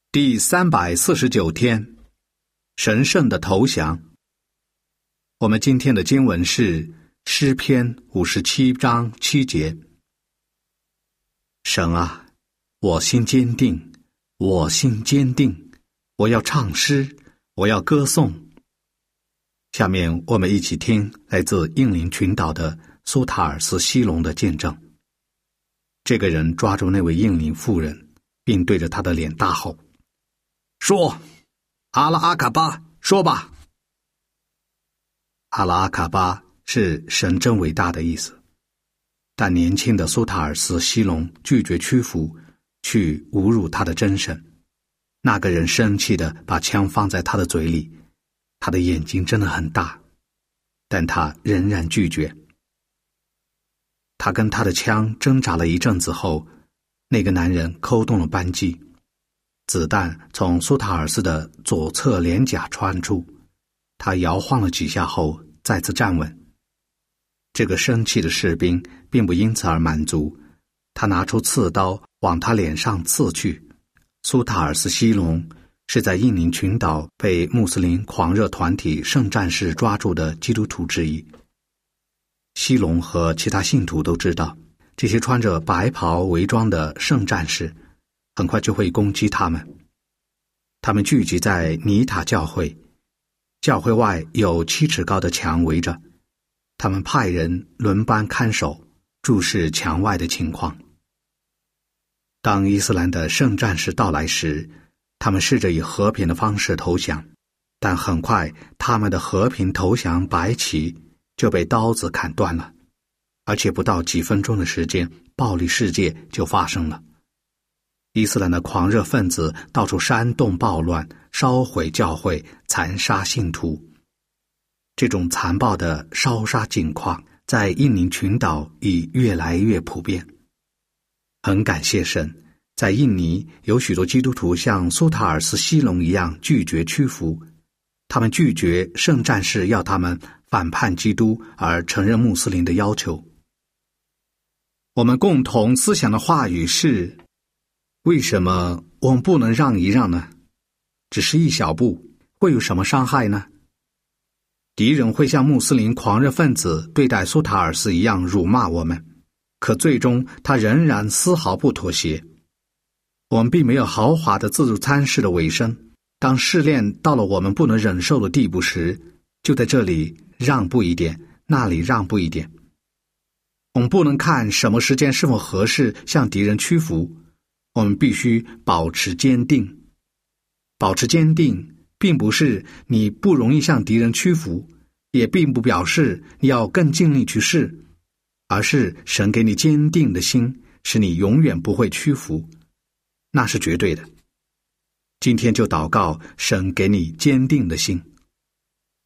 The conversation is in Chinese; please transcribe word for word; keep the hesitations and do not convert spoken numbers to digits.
第三百四十九天，神圣的投降。我们今天的经文是诗篇五十七章七节。神啊，我心坚定，我心坚定，我要唱诗，我要歌颂。下面我们一起听来自印尼群岛的苏塔尔斯西龙的见证。这个人抓住那位印尼妇人，并对着他的脸大吼，说，阿拉阿卡巴，说吧。阿拉阿卡巴是神真伟大的意思，但年轻的苏塔尔斯西龙拒绝屈服，去侮辱他的真神。那个人生气地把枪放在他的嘴里，他的眼睛真的很大，但他仍然拒绝。他跟他的枪挣扎了一阵子后，那个男人扣动了扳机，子弹从苏塔尔斯的左侧脸颊穿出，他摇晃了几下后再次站稳。这个生气的士兵并不因此而满足，他拿出刺刀往他脸上刺去。苏塔尔斯西龙是在印尼群岛被穆斯林狂热团体圣战士抓住的基督徒之一。西龙和其他信徒都知道，这些穿着白袍伪装的圣战士很快就会攻击他们。他们聚集在尼塔教会，教会外有七尺高的墙围着，他们派人轮班看守，注视墙外的情况。当伊斯兰的圣战士到来时，他们试着以和平的方式投降，但很快他们的和平投降白旗就被刀子砍断了，而且不到几分钟的时间，暴力事件就发生了。伊斯兰的狂热分子到处煽动暴乱，烧毁教会，残杀信徒。这种残暴的烧杀景况在印尼群岛已越来越普遍。很感谢神，在印尼有许多基督徒像苏塔尔斯西龙一样拒绝屈服，他们拒绝圣战士要他们反叛基督而承认穆斯林的要求。我们共同思想的话语是，为什么我们不能让一让呢？只是一小步，会有什么伤害呢？敌人会像穆斯林狂热分子对待苏塔尔斯一样辱骂我们，可最终他仍然丝毫不妥协。我们并没有豪华的自助餐式的尾声，当试炼到了我们不能忍受的地步时，就在这里让步一点，那里让步一点。我们不能看什么时间是否合适向敌人屈服，我们必须保持坚定。保持坚定并不是你不容易向敌人屈服，也并不表示你要更尽力去试，而是神给你坚定的心，使你永远不会屈服，那是绝对的。今天就祷告神给你坚定的心。